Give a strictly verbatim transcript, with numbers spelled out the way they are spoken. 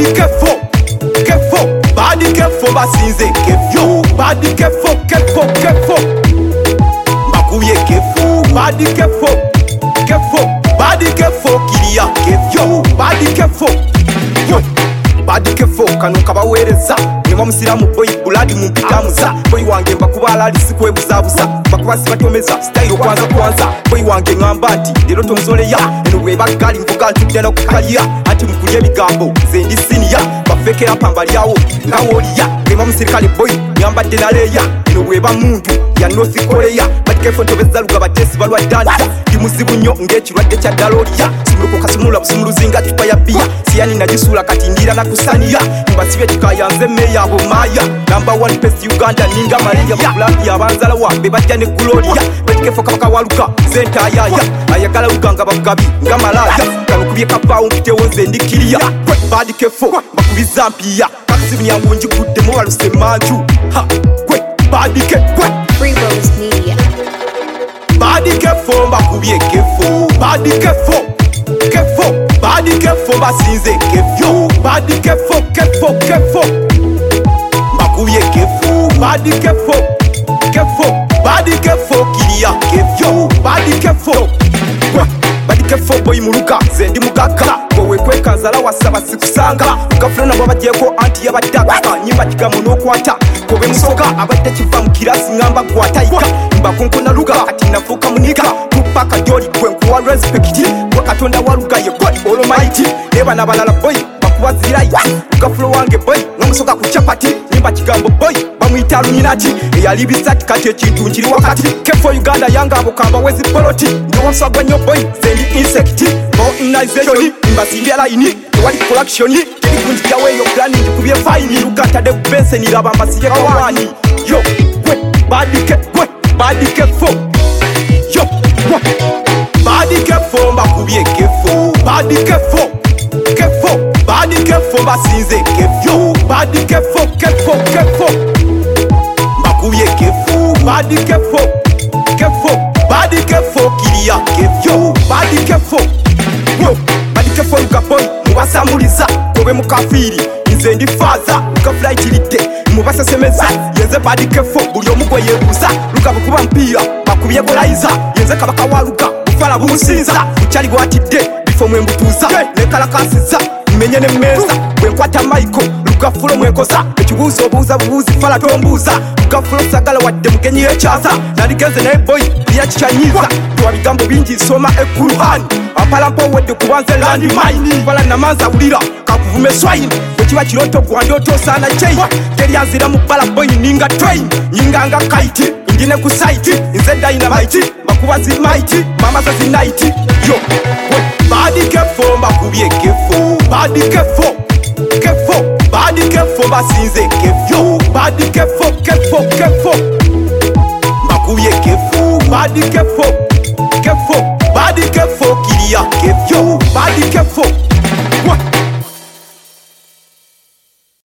badi kefo kefo badi kefo basinze kefyo badi kefo kefo kefo mbakubye kefo badi kefo kefo badi kefo kiriya kefyo badi kefo badi kefo kano kabawereza Nima musiramu boy buladi mumpitamuza boy wange mbakubala ali sikwebuzabuza bakubasi batomeza style kwanza kwanza boy wange ngamba ati lero tonzoleya eno weba gali mvuga ntudde no kukalya ati mukulye bigambo zendi senior bafeke apambali yawo ngawoliya nima musirikale boy nyamba denaleya eno weba muntu ya North Korea badi kefo ntobeza luga batesi balwa danja dimuzibu nyo ngekirwadde kya daloliya simuluko kasumula busumuluzinga tupa ya bia siyani najisula kati ndira na kusania mbasibe tukayanze meya abo maya number one best Uganda ninga Maria Black ya banzala wambe bajja ne Gloria batikefo kabaka waluka zenta ayaya ayagala uganga bakugabi nga malaya kalukubye kapawo mpitewoze ndikiria badi kefo bakubiza mpia kasibini yangu njikudde mu waluse manju ha kwe badi kefo Free Rose Media. badi kefo bakubye kefo badi kefo kefo badi kefo basinze kefyo badi kefo kefo kefo mbakubye kefo badi kefo kefo badi kefo kiriya kefyo badi kefo badi kefo boy muluka zendi mugaka kowe kwekanzala wasaba sikusanga ukafuna nabo bagyeko anti yabadaka nyimba kigamu nokwata kobe musoka abadde kiva mu kirasi ngamba kwatayika mbakunkona luga ati nafuka munika kupaka joli kwenkuwa respect wakatonda waluga ye god almighty neba nabalala boy bakuwazira iti ukafuna wange boy nomusoka ku chapati nyimba kigambo boy bamwita luminati eyali bisati kati ekintu nkiri wakati kefo Uganda yanga abokamba wezi poloti ndowasagwa nyo boy zendi insect modernization imbasimbya line wali collection kikunji yawe yo planning kubye fine lukata de bense ni raba mbasiye kawani yo kwe badi ke kwe badi kefo yo badi kefo mbakubye kefo badi kefo kefo badi kefo basinze kefyo badi kefo kefo kefo mbakubye kefo badi kefo kefo badi kefo kiriya kefyo badi kefo badi kefo lukaboy mubasamuliza kobe mukafiri nze ndi faza lukafulayitiride mubasesemeza yenze badi kefo buli omugwe yebuza lukaba kuba mpira bakubye golaiza yenze kabaka waluga bufala bumusinza bukyali bwatidde bifo mwembutuuza nekalakasiza menye ne meza bwenkwata maiko lugafulo mwekosa ekibuuzo obuuza bubuuzi fala tombuuza lugafulo sagala wadde mugenyi yekyaza naligenze naye boy yakikyanyiza tuwa bigambo bingi soma ekuluhani apalampa owedde kubanze landi mine fala namanza wulira kakuvume swine bwekiba kiroto gwandi otosaana chain teryanzira mu bala boy ninga train nyinganga kaiti indine ku site nze dynamite makuba zimaiti mama za zinaiti yo badi kefo mbakubye kefo badi kefo kefo badi kefo basinze kefyo badi kefo kefo kefo mbakubye kefo badi kefo kefo badi kefo kiriya kefyo badi kefo